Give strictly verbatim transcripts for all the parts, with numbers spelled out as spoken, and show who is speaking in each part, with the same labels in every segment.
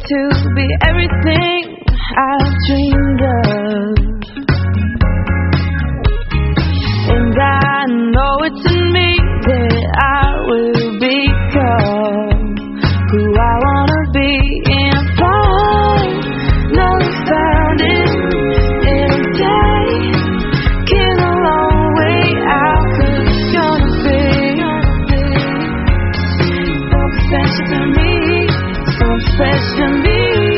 Speaker 1: to be everything I've dreamed of. And I know it's in me that I will become who I wanna be. And find, never found it in a day. Came a long way out, 'cause it's gonna be something special to me, something special to me.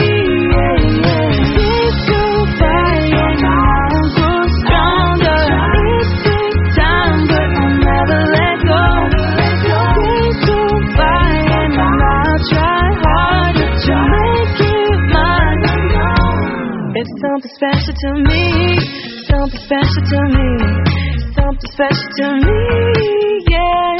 Speaker 1: It's something special to me, something special to me, something special to me, yeah.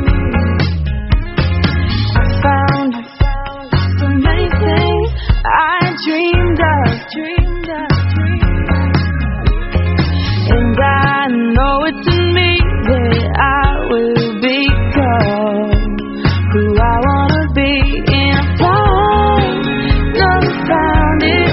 Speaker 1: I found, I found so many things I dreamed of, dreamed of, dreamed of. And I know it's in me that I will become who I wanna be. And find, never found it.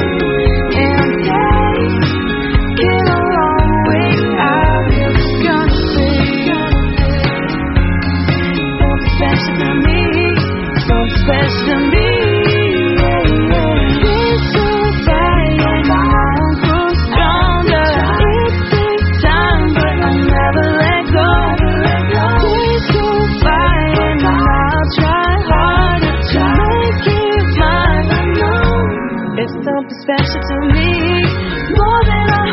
Speaker 1: Special to me, yeah, yeah. It's so bright and I'll grow stronger. It takes time, but I'll never let go. It's so bright and I'll try harder to make it mine. I know it's something special to me, more than I